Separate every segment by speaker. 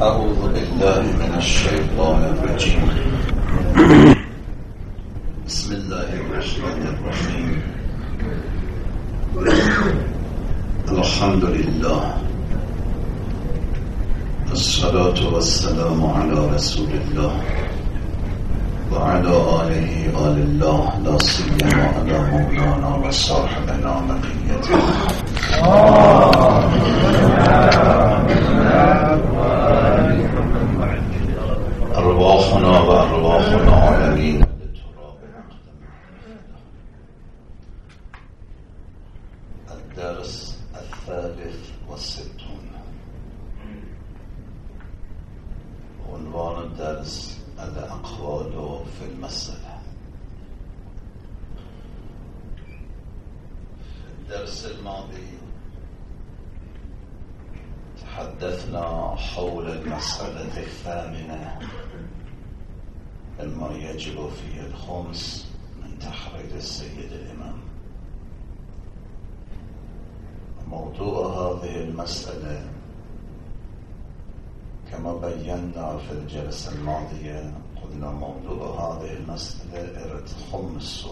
Speaker 1: أعوذ بالله من الشيطان الرجيم. بسم الله الرحمن الرحيم. الحمد لله، الصلاة والسلام على رسول الله وعلى آله آل الله، لا سيما على مولانا وصاحبنا بقيته. أرواحنا وأرواح العالمين لتراب الدرس 63. عنوان الدرس الأقوال في المسألة. في الدرس الماضي تحدثنا حول المسألة الثامنة مما يجب فيه الخمس من تحرير السيد الإمام. موضوع هذه المسألة كما بينا في الجلسة الماضية، قلنا موضوع هذه المسألة خمس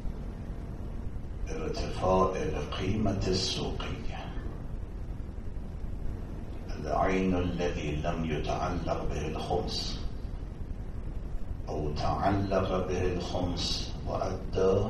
Speaker 1: ارتفاع القيمة السوقية، العين الذي لم يتعلق به الخمس أو تعلق به الخمس وأدى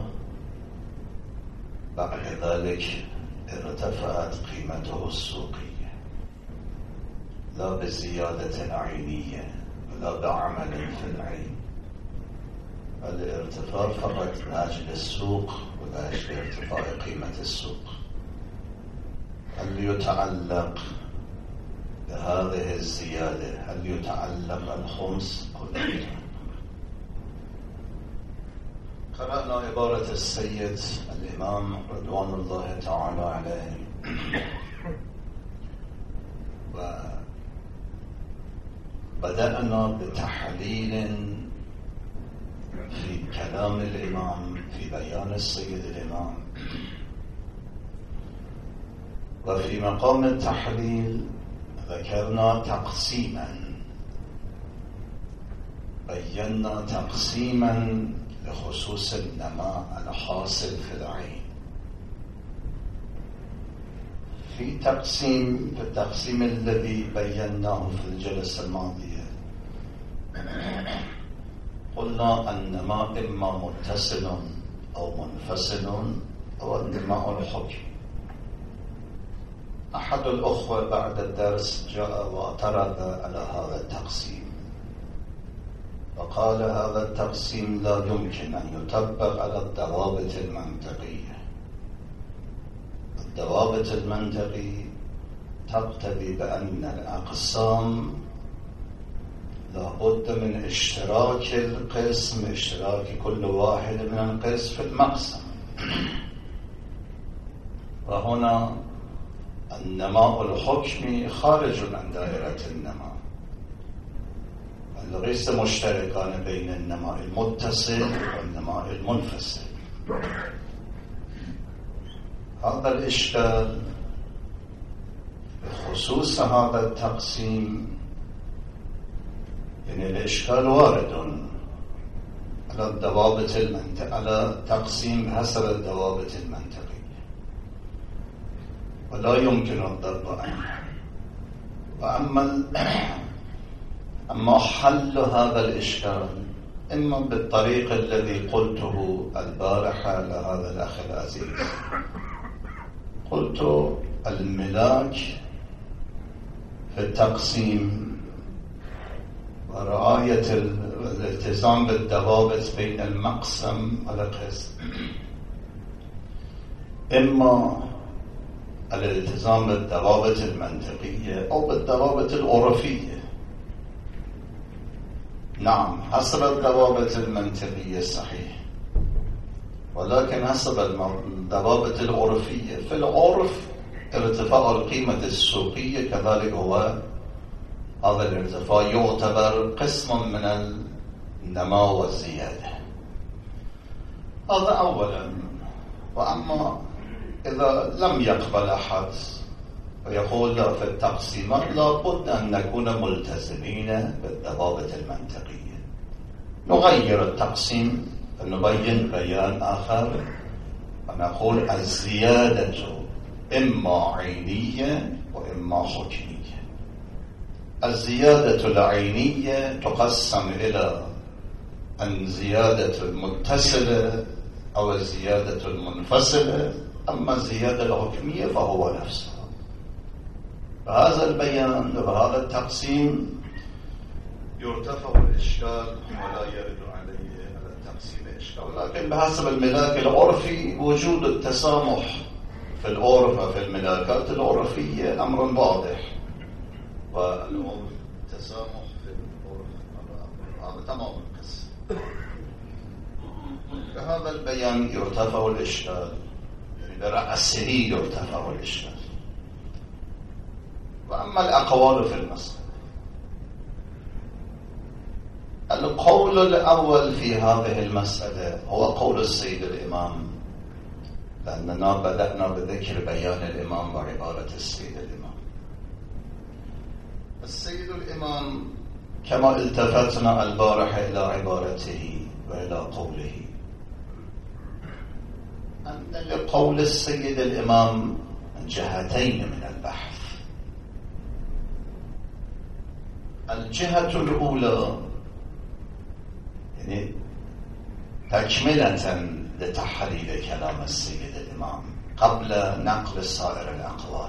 Speaker 1: بعد ذلك ارتفعت قيمته السوقية، لا بزيادة عينية ولا بعمل في العين، بل ارتفاع فقط لأجل السوق ولأجل ارتفاع قيمة السوق. هل يتعلق بهذه الزيادة، هل يتعلق الخمس أو لا يتعلق؟ قرأنا عبارة السيد الإمام رضوان الله تعالى عليه، وبدأنا بتحليل في كلام الإمام في بيان السيد الإمام، وفي مقام التحليل ذكرنا تقسيما، بينا تقسيما لخصوص النماء الحاصل في العين. في التقسيم الذي بيناه في الجلسة الماضية قلنا النماء إما متصل أو منفصل أو النماء الحكمي. أحد الأخوة بعد الدرس جاء واعترض على هذا التقسيم وقال هذا التقسيم لا يمكن أن يطبق على الضوابط المنطقية. الضوابط المنطقية تقتضي بأن الأقسام لا بد من اشتراك القسم، اشتراك كل واحد من القسم في المقسم. وهنا النماء الحكمي خارج عن دائرة النماء، ليس مشتركان بين النماء المتصل والنماء المنفصل. هذا الإشكال بخصوص هذا التقسيم، يعني الإشكال وارد على الضوابط على تقسيم حسب الضوابط المنطقية ولا يمكن الضرب عنه. أما حل هذا الإشكال إما بالطريق الذي قلته البارحة لهذا الأخ العزيز. قلت الملاك في التقسيم ورعاية الالتزام بالضوابط بين المقسم والقسم، إما الالتزام بالضوابط المنطقية أو بالضوابط العرفية. نعم، حسب الضوابط المنطقية صحيح، ولكن حسب الضوابط العرفية. في العرف ارتفاع القيمة السوقية كذلك هو هذا الارتفاع يعتبر قسم من النماء والزيادة. هذا أولا. وأما إذا لم يقبل أحد ويقول في التقسيمات لابد أن نكون ملتزمين بالضوابط المنطقية. نغير التقسيم فنبين بيان آخر ونقول الزيادة إما عينية وإما حكمية. الزيادة العينية تقسم إلى أن زيادة المتصلة أو الزيادة المنفصلة، أما الزيادة الحكمية فهو نفسها. بهذا البيان وبهذا التقسيم يرتفع الإشكال ولا يرد عليه على التقسيم إشكال، لكن بحسب الملاك العرفي وجود التسامح في العرف وفي الملاكات العرفية أمر واضح، والتسامح في العرف هذا تمام القصة. بهذا البيان يرتفع الإشكال، يعني برأسه يرتفع الإشكال. وأما الأقوال في المسألة، القول الأول في هذه المسألة هو قول السيد الإمام، لأننا بدأنا بذكر بيان الإمام وعبارة السيد الإمام. السيد الإمام كما التفتنا البارحة إلى عبارته وإلى قوله، أن لقول السيد الإمام جهتين من البحث. الجهة الأولى يعني تكملة لتحليل كلام السيد الإمام قبل نقل سائر الأقوال،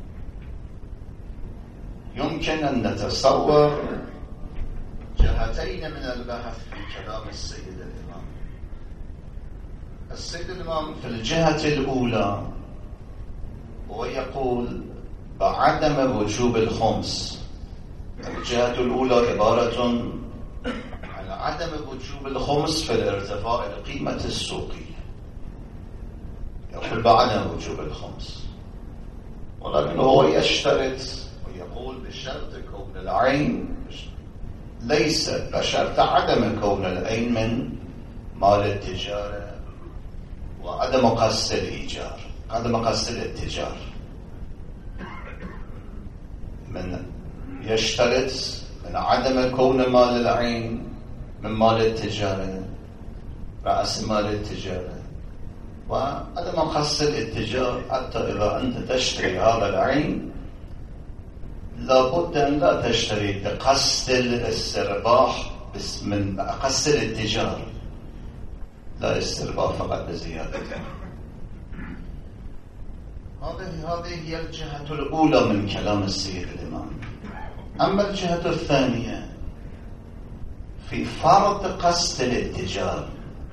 Speaker 1: يمكن أن نتصور جهتين من البحث في كلام السيد الإمام. السيد الإمام في الجهة الأولى هو يقول بعدم وجوب الخمس. الجهة الأولى عبارة عن عدم وجوب الخمس في الارتفاع القيمة السوقية، يقول بعدم وجوب الخمس، ولكن هو يشترط ويقول بشرط كون العين ليس بشرط عدم كون العين من مال التجارة وعدم قصد الإيجار، عدم قصد الاتجار. من يشترط من عدم كون مال العين من مال التجارة رأس مال التجارة وعدم قصد الاتجار، حتى إذا أنت تشتري هذا العين لابد أن لا تشتري بقصد الاسترباح من قصد الاتجار، لا استرباح فقط بزيادة. هذه هي الجهة الأولى من كلام السيد الإمام. أما الجهة الثانية في فرض قصد الاتجار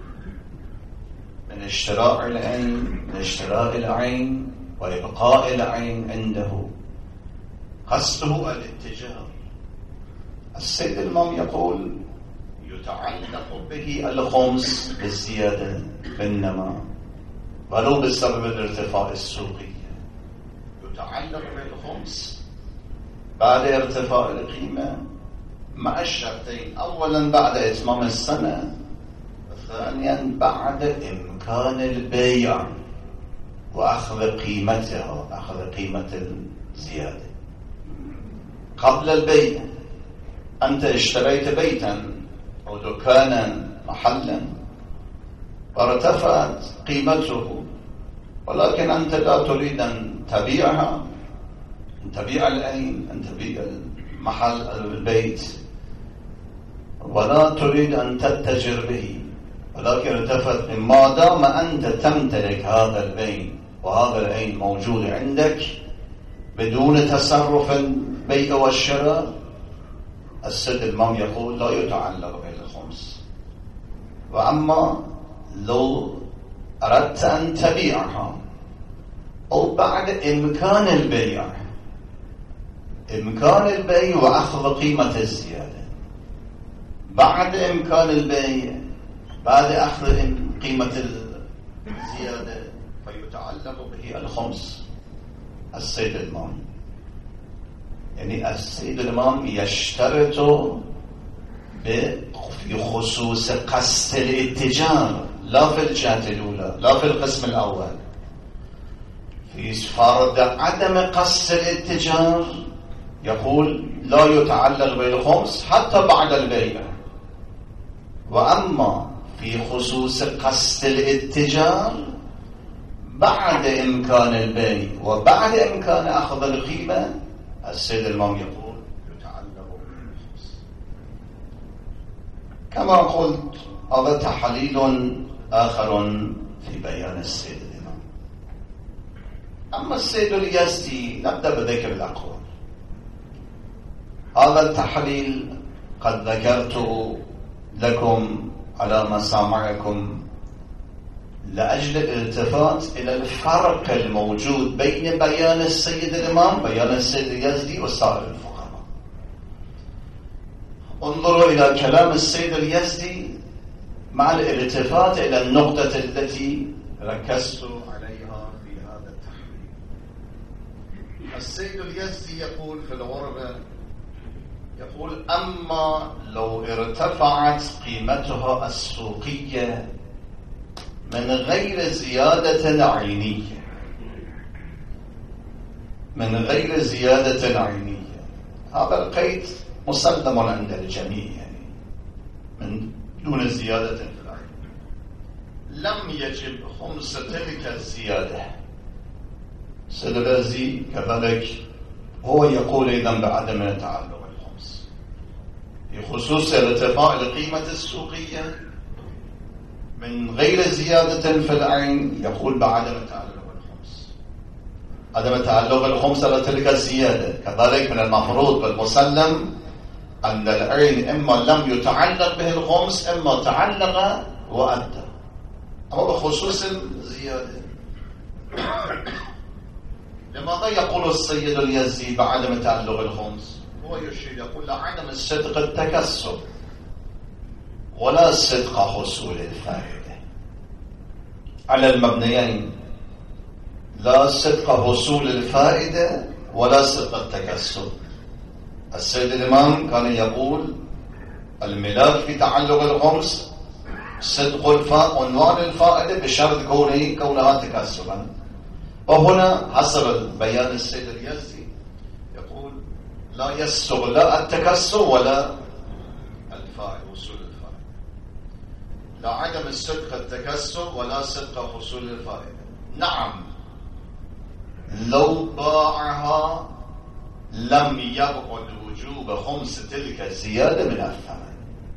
Speaker 1: من اشتراء العين، من اشتراء العين وإبقاء العين عنده، قصده الاتجار. السيد الإمام يقول يتعلق به الخمس بالزيادة بالنماء ولو بسبب الارتفاع السوقي، يتعلق بالخمس بعد ارتفاع القيمة مع الشرطين: أولا بعد إتمام السنة، ثانيا بعد إمكان البيع وأخذ قيمتها، أخذ قيمة الزيادة. قبل البيع أنت اشتريت بيتا أو دكانا محلا وارتفعت قيمته، ولكن أنت لا تريد أن تبيعها، أن تبيع العين، أن تبيع المحل البيت، ولا تريد أن تتجر به، ولكن ارتفعت. ما دام أنت تمتلك هذا البيت وهذا العين موجود عندك بدون تصرف البيع والشراء، السيد الإمام يقول لا يتعلق بالخمس. وأما لو أردت أن تبيعها أو بعد إمكان البيع، إمكان البيع وأخذ قيمة الزيادة، بعد إمكان البيع بعد أخذ قيمة الزيادة فيتعلق به الخمس. السيد الإمام يعني السيد الإمام يشترط في خصوص قصد الاتجار، لا في الجهة الأولى، لا في القسم الأول. في فرض عدم قصد الاتجار يقول لا يتعلق بالخمس حتى بعد البيع. وأما في خصوص قصد الاتجار بعد إمكان البيع وبعد إمكان أخذ القيمة السيد الإمام يقول يتعلق بالخمس. كما قلت هذا تحليل آخر في بيان السيد الإمام. أما السيد اليزدي نبدأ بذكر الأقوال. هذا التحليل قد ذكرته لكم على مسامعكم لأجل الالتفات إلى الفرق الموجود بين بيان السيد الإمام بيان السيد اليزدي وسائر الفقهاء. انظروا إلى كلام السيد اليزدي مع الالتفات إلى النقطة التي ركزت عليها في هذا التحليل. السيد اليزدي يقول في الغربة يقول أما لو ارتفعت قيمتها السوقية من غير زيادة عينية هذا القيد مسلم عند الجميع يعني من دون زيادة في العين لم يجب خمس تلك الزيادة. السيد اليزدي كذلك هو يقول إذن بعدم التعلق الخمس في خصوص ارتفاع القيمة السوقية من غير زيادة في العين يقول بعدم تعلق الخمس. عدم تعلق الخمس على تلك الزيادة كذلك من المفروض والمسلم أن العين إما لم يتعلق به الخمس إما تعلق وأدى. أما بخصوص الزيادة لماذا يقول السيد اليزدي بعدم تعلق الخمس؟ هو يشير يقول لعدم الصدق التكسب ولا صدق حصول الفائدة على المبنيين، لا صدق حصول الفائدة ولا صدق التكسب. السيد الإمام كان يقول الملاك في تعلق الخمس صدق عنوان الفائدة بشرط كونها تكسبا. وهنا حسب بيان السيد اليزدي يقول لا يصدق لا التكسب ولا الفائدة وصول الفائدة، لا عدم الصدق التكسب ولا صدق حصول الفائدة. نعم لو باعها لم يبعد وجوب خمس تلك الزيادة من الثمن.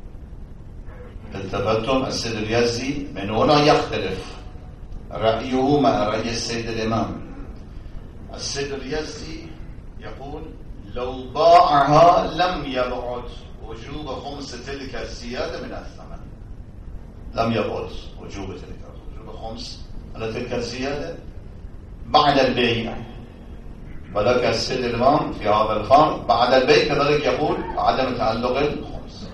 Speaker 1: التفتم السيد اليزدي من هنا يختلف رأيه مع رأي السيد الإمام. السيد اليزدي يقول لو باعها لم يبعد وجوب خمس تلك الزيادة من الثمن. لم يبعد وجوب خمس على تلك الزيادة بعد البيع. وذلك السيد الإمام في هذا الفرق بعد البيع كذلك يقول عدم تعلق الخمس.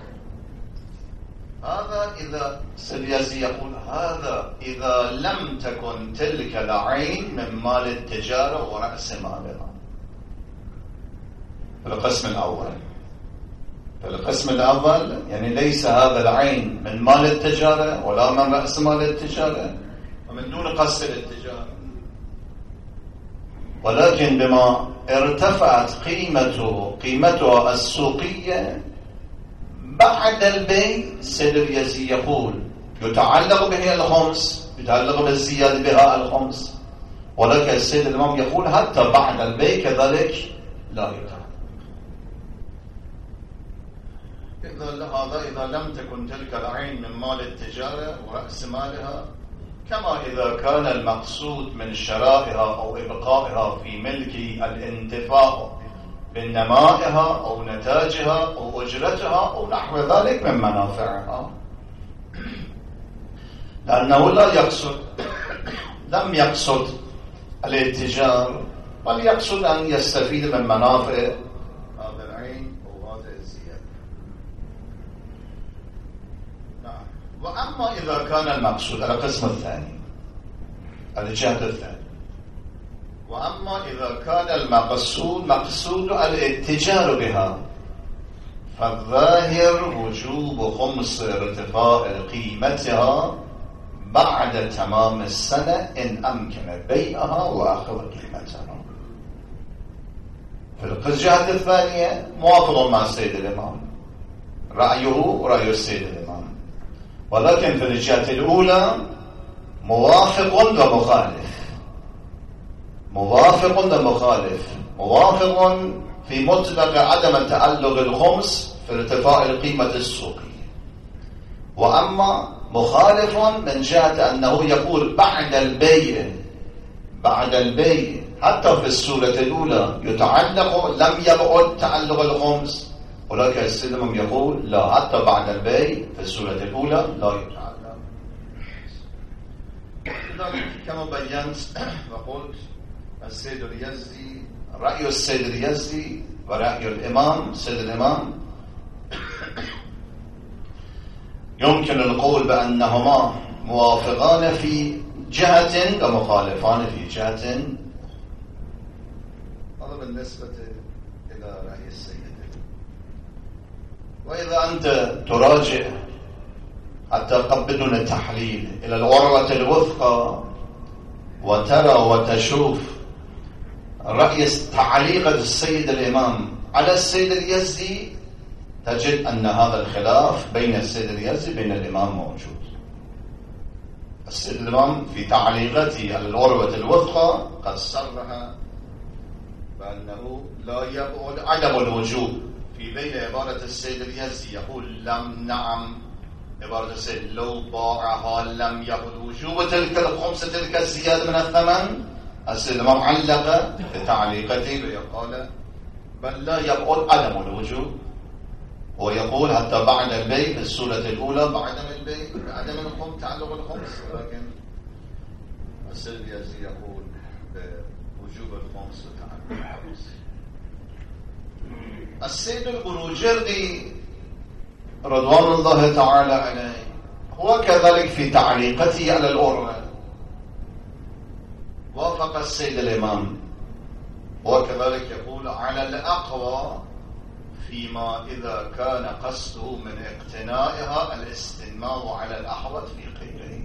Speaker 1: هذا إذا السيد اليزدي يقول هذا إذا لم تكن تلك العين من مال التجارة ورأس مالها. في القسم الأول يعني ليس هذا العين من مال التجارة ولا من رأس مال التجارة ومن دون قصد التجارة، ولكن بما ارتفعت قيمتها السوقية بعد البيع السيد اليزدي يقول يتعلق به الخمس، يتعلق بالزيادة بها الخمس، ولكن السيد الإمام يقول حتى بعد البيع كذلك لا يتعلق. إذا لم تكن تلك العين من مال التجارة ورأس مالها، كما إذا كان المقصود من شرائها أو إبقائها في ملك الانتفاع بنمائها أو نتاجها أو أجرتها أو نحو ذلك من منافعها، لأنه لم يقصد الاتجار بل يقصد أن يستفيد من منافع هذا العين أو هذا الزيادة. نعم. وأما إذا كان المقصود على القسم الثاني الجهة الثانية، وأما إذا كان مقصود الاتجار بها فالظاهر وجوب خمس ارتفاع قيمتها بعد تمام السنة إن أمكن بيعها وأخذ قيمتها. في الجهة الثانية موافق مع السيد الإمام، رأيه رأي السيد الإمام، ولكن في الجهة الأولى موافق ومخالف. موافق ومخالف. موافق في مطلق عدم تعلق الخمس في ارتفاع القيمة السوقية، وأما مخالف من جهة أنه يقول بعد البيع حتى في السورة الأولى يتعلق، لم يبعد تعلق الخمس، ولكن السلم يقول لا، حتى بعد البيع في السورة الأولى لا يتعلق. كما بينت وقلت السيد اليزدي، رأي السيد اليزدي ورأي الإمام السيد الإمام يمكن القول بأنهما موافقان في جهة ومخالفان في جهة. هذا بالنسبة إلى رأي السيد. وإذا أنت تراجع حتى بدون تحليل إلى العروة الوثقى وترى وتشوف رأي تعليق السيد الإمام على السيد اليزدي، تجد أن هذا الخلاف بين السيد اليزدي بين الإمام موجود. السيد الإمام في تعليقته على العروة الوثقى قد صرح بأنه لا يبعد عدم الوجوب في بين عبارة السيد اليزدي يقول لم نعم، عبارة السيد لو باعها لم يبعد وجوب تلك الخمسة تلك الزيادة من الثمن. السيد الإمام علق في تعليقته ويقول بل لا يبعد عدم الوجوب، ويقول حتى بعد البيع في السورة الأولى بعدم البيع بعدم الخمس تعلق الخمس، ولكن السيد اليزدي يقول بوجوب الخمس وتعلق الخمس. السيد البروجردي رضوان الله تعالى عليه هو كذلك في تعليقته على الأروة وافق السيد الإمام، وكذلك يقول على الأقوى فيما إذا كان قصده من اقتنائها الاستنماء على الأحوط في غيره.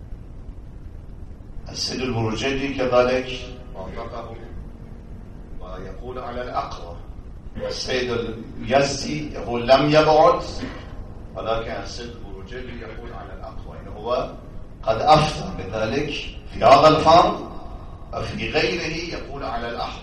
Speaker 1: السيد البروجردي كذلك وافقه ويقول على الأقوى. السيد اليزدي يقول لم يبعد، ولكن السيد البروجردي يقول على الأقوى، إنه هو قد أفتى بذلك في هذا الفرض، وفي غيره يقول على الأحوط.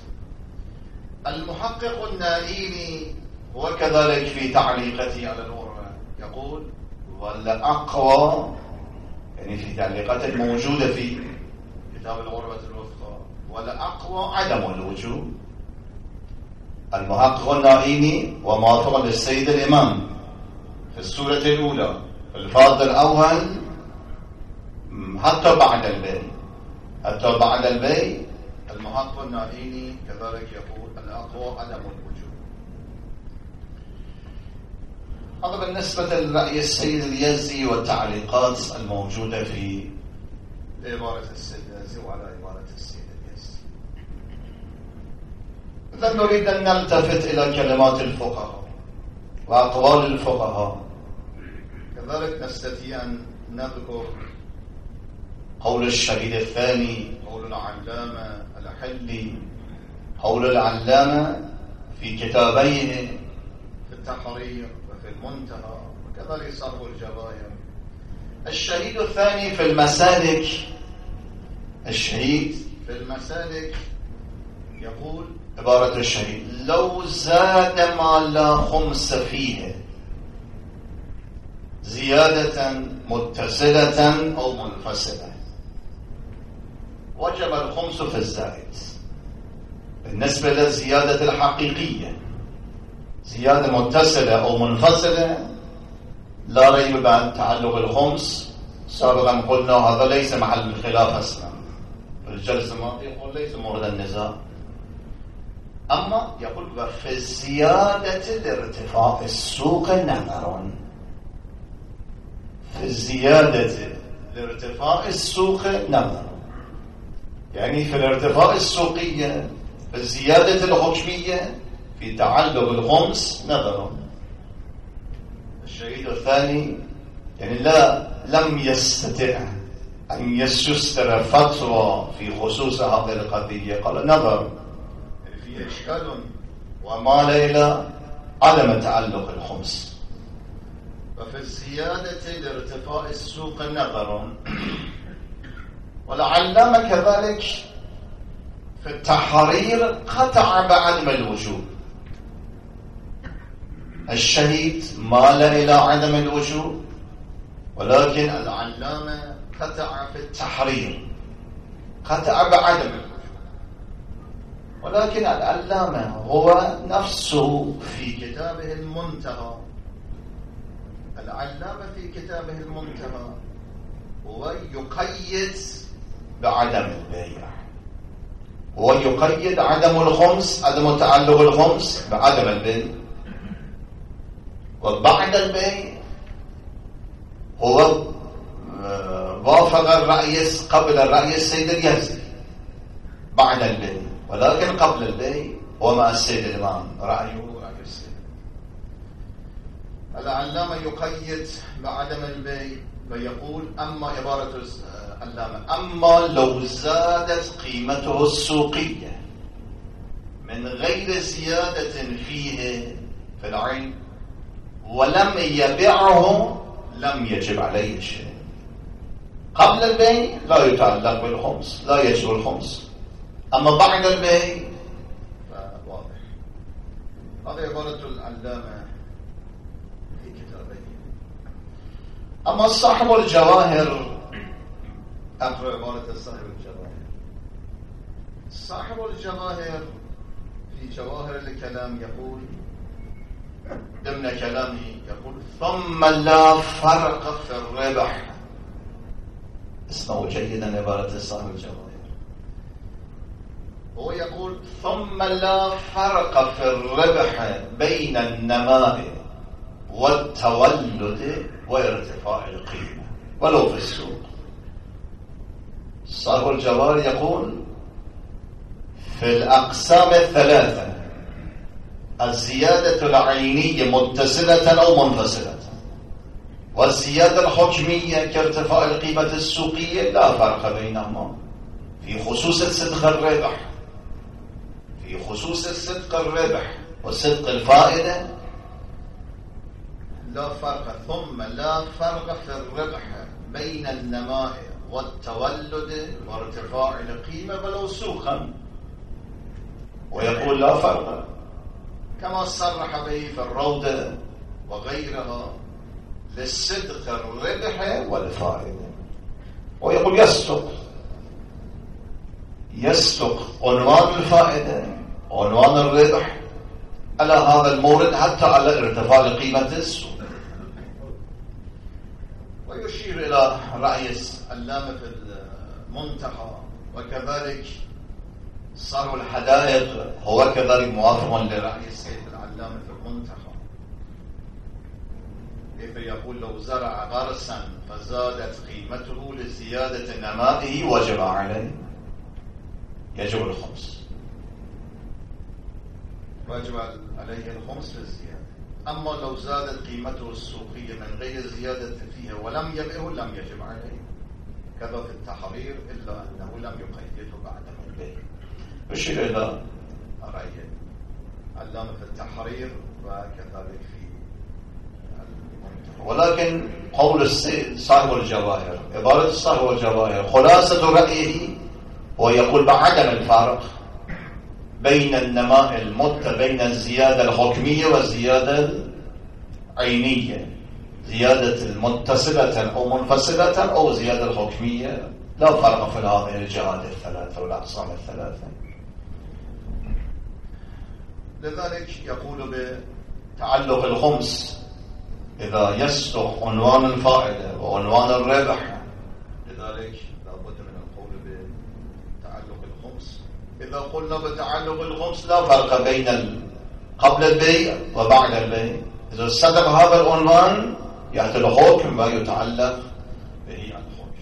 Speaker 1: المحقق النائيني هو كذلك في تعليقته على الأروة يقول والأقوى، يعني في تعليقات الموجودة في كتاب الأروة الوثقى، والأقوى عدم الوجوب. المحقق النائيني وموافق للسيد الإمام في السورة الأولى في الفاضل الأول حتى بعد البيع، حتى بعد البيع المحقق النائيني كذلك يقول الأقوى عدم الوجوب. هذا بالنسبة لرأي السيد اليزدي والتعليقات الموجودة في عبارة السيد اليزدي وعلى عبارة السيد اليزدي. إذا نريد أن نلتفت إلى كلمات الفقهاء وأقوال الفقهاء، كذلك نستطيع أن نذكر قول الشهيد الثاني، قول العلامة الحلي، قول العلامة في كتابيه في التحرير وفي المنتهى، وكذلك صرف الجواهر. الشهيد الثاني في المسالك، الشهيد في المسالك يقول عبارة الشهيد لو زاد ما لا خمس فيه زيادة متصلة أو منفصلة وجب الخمس في الزائد. بالنسبة للزيادة الحقيقية زيادة متصلة أو منفصلة لا ريب بأن تعلق الخمس سابقا قلنا هذا ليس محل الخلاف أصلا، في الجلسة الماضية يقول ليس مورد النزاع. أما يقول وفي الزيادة لارتفاع السوق نظر، في الزيادة لارتفاع السوق نظر، يعني في الارتفاع السوقية في الزيادة الحكمية في تعلق الخمس نظر. الشهيد الثاني يعني لم يستطع أن يسر فتوى في خصوص هذه القضية. قال نظر في إشكال ومال إلى عدم تعلق الخمس، وفي الزيادة لارتفاع السوق نظر. والعلامة كذلك في التحرير قطع بعدم الوجوب. الشهيد مال إلى عدم الوجوب، ولكن العلامة قطع في التحرير، قطع بعدم الوجوب. ولكن العلامة هو نفسه في كتابه المنتهى، العلامة في كتابه المنتهى هو يقيد بعدم البيع، هو يقيد عدم الخمس، عدم تعلق الخمس بعدم البيع. وبعد البيع هو وافق الرأي قبل الرأي السيد اليزدي بعد البيع، ولكن قبل البيع هو مع السيد الإمام رأيه رأي السيد. العلامة يقيد بعدم البيع ويقول أما عبارة العلامة أما لو زادت قيمته السوقية من غير زيادة فيه في العين ولم يبيعه لم يجب عليه شيء. قبل البيع لا يتعلق بالخمس، لا يجب الخمس. أما بعد البيع فواضح. هذه عبارة العلامة في كتابه. أما صاحب الجواهر، أقرأ عبارة صاحب الجواهر. صاحب الجواهر في جواهر الكلام يقول ضمن كلامه يقول ثم لا فرق في الربح. اسمعوا جيدا عبارة صاحب الجواهر. هو يقول ثم لا فرق في الربح بين النماء والتولد وارتفاع القيمة ولو في السوق. صاحب الجواهر يقول في الأقسام الثلاثة الزيادة العينية متصلة أو منفصلة، والزيادة الحجمية كارتفاع القيمة السوقية لا فرق بينهما في خصوص صدق الربح، في خصوص صدق الربح وصدق الفائدة لا فرق. ثم لا فرق في الربح بين النماء والتولد وارتفاع القيمة ولو سوقا. ويقول لا فرق كما صرح به في الروضة وغيرها للصدق الربح والفائدة. ويقول يصدق عنوان الفائدة عنوان الربح على هذا المورد حتى على ارتفاع قيمة السوق. ويشير إلى رأي العلامة في المنتهى، وكذلك صار الحدائق هو كذلك موافق لرأي السيد العلامة في المنتهى، كيف يقول لو زرع غرسا فزادت قيمته لزيادة نمائه وجب عليه يجب الخمس، واجب عليه الخمس للزيادة. أما لو زادت قيمته السوقية من غير زيادة فيها ولم يبئه لم يجب عليه. كذا في التحرير إلا أنه لم يقيده بعد البيع. يشير إلى رأي العلامة في التحرير وكذلك في المنتهى. ولكن قول صاحب الجواهر، عبارة صاحب الجواهر خلاصة رأيه هو يقول بعدم الفارق بين النماء بين الزيادة الحكمية والزيادة العينية، زيادة المتصلة أو منفصلة أو زيادة الحكمية لا فرق في هذه الجهات الثلاثة والأقسام الثلاثة. لذلك يقول بتعلق الخمس إذا يصدق عنوان الفائدة وعنوان الربح، لذلك لابد من القول بتعلق الخمس. إذا قلنا بتعلق الخمس لا فرق بين قبل البيع وبعد البيع. إذا صدق هذا العنوان يأتي الحكم ويتعلق به الحكم.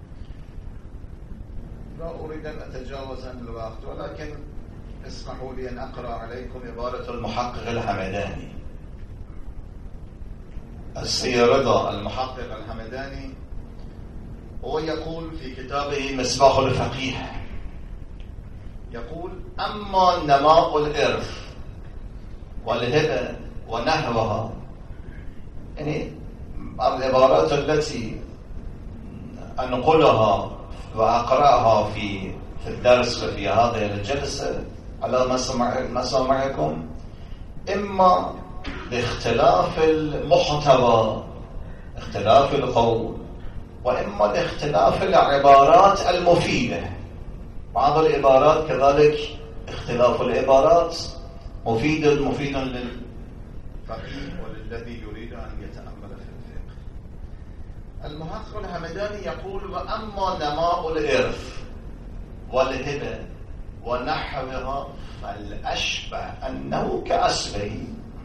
Speaker 1: لا أريد أن أتجاوز عن الوقت، ولكن اسمحوا لي أن أقرأ عليكم عبارة المحقق الحمداني. السيد رضا المحقق الحمداني هو يقول في كتابه مصباح الفقيه، يقول: أما نماء الإرث والهبة ونحوها، يعني العبارات التي أنقلها وأقرأها في الدرس وفي هذه الجلسة على مسامعكم، إما لاختلاف المحتوى، اختلاف القول، وإما لاختلاف العبارات المفيدة. بعض العبارات كذلك اختلاف العبارات مفيد للفقيه وللذي يريد أن يتأمل في الفقه. المحقق الهمداني يقول: وأما نماء الإرث والهبة ونحوها فالأشبه أنه كأصله،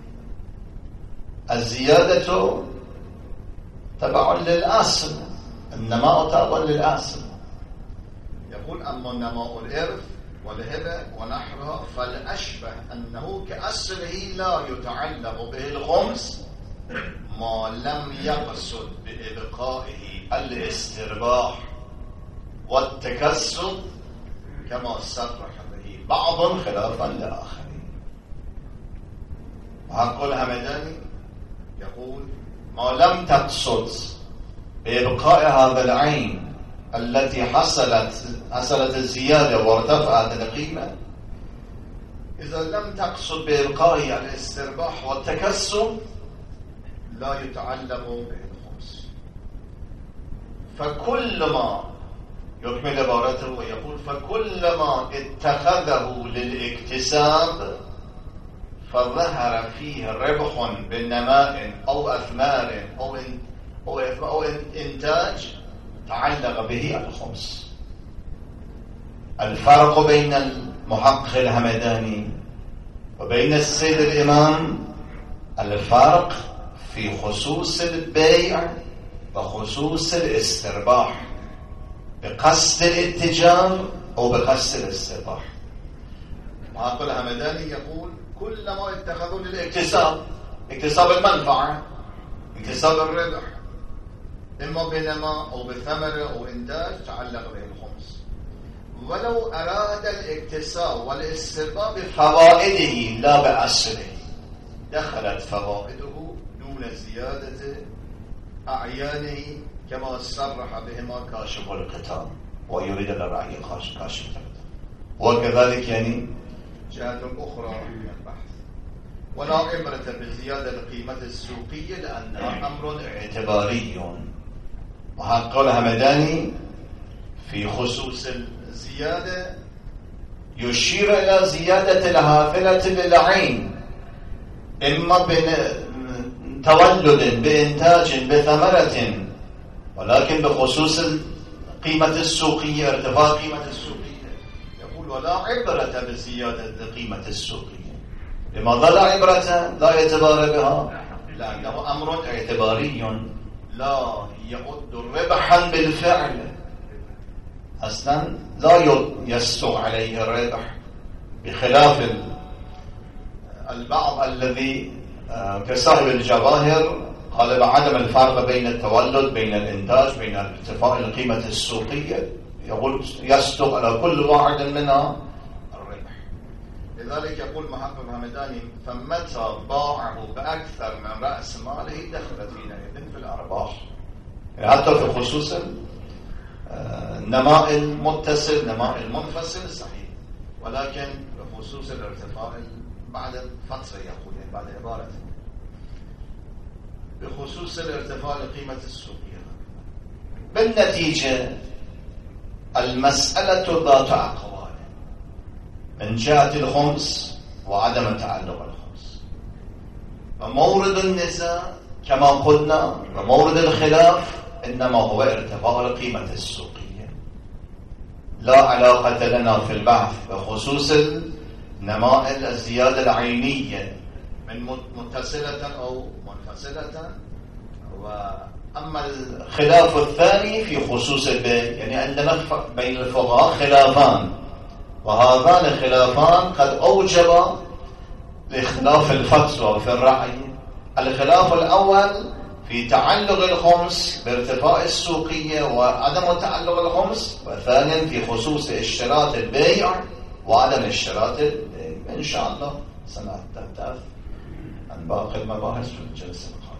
Speaker 1: الزيادة تبع للأصل، النماء تبع للأصل. يقول: أما نماء الإرث والهبة ونحوها فالأشبه أنه كأصله لا يتعلق به الخمس ما لم يقصد بإبقائه الاسترباح والتكسب كما صرح به بعض خلافا لآخرين. وحق الهمداني يقول: ما لم تقصد بإبقاء هذا العين التي حصلت الزيادة وارتفعت القيمة، إذا لم تقصد بإبقائه الاسترباح والتكسب لا يتعلق به الخمس. فكلما يكمل عبارته ويقول: فكلما اتخذه للاكتساب فظهر فيه ربح بالنماء أو أثمار أو إنتاج تعلق به الخمس. الفرق بين المحقق الهمداني وبين السيد الإمام الفرق في خصوص البيع وخصوص الاسترباح، بقصد الاتجار أو بقصد الاسترباح. المحقق الهمداني يقول: كلما اتخذوا للاكتساب، اكتساب المنفعة، اكتساب الربح، إما بنماء أو بثمر أو إنتاج تعلق به الخمس. ولو أراد الاكتساب والاسترباح بفوائده لا بأصله دخلت فوائده دون زيادة أعيانه كما صرح بهما كاشف القتال ويريد الرأي كاشف القتال. وكذلك يعني جهة أخرى من البحث: ولا عبرة بزيادة القيمة السوقية لأنها أمر اعتباري. وحق الهمداني في خصوص الزيادة يشير إلى زيادة الهافلة للعين، إما بتولد بإنتاج بثمرة، ولكن بخصوص القيمة السوقية، ارتفاع قيمة السوقية. يقول: ولا عبرة بزيادة القيمة السوقية. لماذا لا عبرة؟ لا اعتبار بها، لأنه أمر اعتباري لا يعد ربحا بالفعل، أصلا لا يسوغ عليه الربح، بخلاف البعض الذي كصاحب الجواهر قال بعدم الفرق بين التولد بين الإنتاج بين ارتفاع القيمة السوقية، يقول يسوغ على كل واحد منها الربح. لذلك يقول محقق الهمداني: فمتى باعه بأكثر من رأس ماله دخلت حينئذ في الأرباح. حتى في خصوص النماء المتصل نماء المنفصل صحيح، ولكن بخصوص الارتفاع بعد فترة، يقول يعني بعد عبارة بخصوص الارتفاع لقيمة السوقية. بالنتيجة المسألة ذات أقوال من جهة الخمس وعدم تعلق الخمس، ومورد النزاع كما قلنا ومورد الخلاف إنما هو ارتفاع القيمة السوقية. لا علاقة لنا في البحث بخصوص النماء الزيادة العينية من متصلة أو منفصلة. وأما الخلاف الثاني في خصوص البيع، يعني عندنا بين الفقهاء خلافان، وهذان الخلافان قد أوجب لاختلاف الفتوى في الرأي. الخلاف الأول في تعلق الخمس بارتفاع السوقية وعدم تعلق الخمس، وثانيا في خصوص اشتراط البيع وعدم اشتراط البيع. إن شاء الله سنتحدث عن باقي المباحث في الجلسة القادمة.